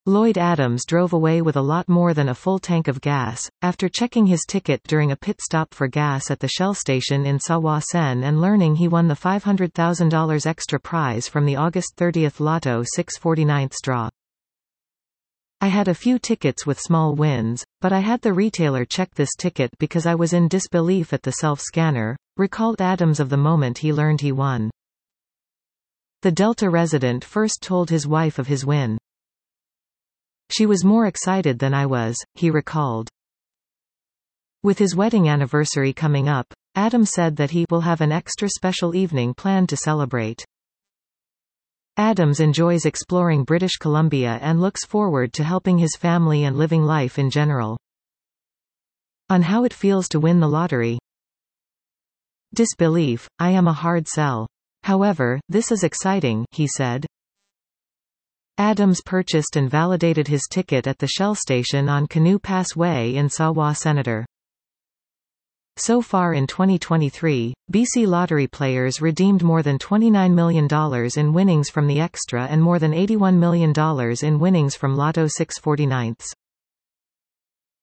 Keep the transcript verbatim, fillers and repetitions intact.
Lloyd Adams drove away with a lot more than a full tank of gas, after checking his ticket during a pit stop for gas at the Shell station in Sawa Sen and learning he won the five hundred thousand dollars extra prize from the August thirtieth Lotto six forty-ninth draw. I had a few tickets with small wins, but I had the retailer check this ticket because I was in disbelief at the self-scanner, recalled Adams of the moment he learned he won. The Delta resident first told his wife of his win. She was more excited than I was, he recalled. With his wedding anniversary coming up, Adams said that he will have an extra special evening planned to celebrate. Adams enjoys exploring British Columbia and looks forward to helping his family and living life in general. On how it feels to win the lottery. Disbelief, I am a hard sell. However, this is exciting, he said. Adams purchased and validated his ticket at the Shell station on Canoe Pass Way in Sawa Senator. So far in twenty twenty-three, B C lottery players redeemed more than twenty-nine million dollars in winnings from the extra and more than eighty-one million dollars in winnings from Lotto six forty-ninths.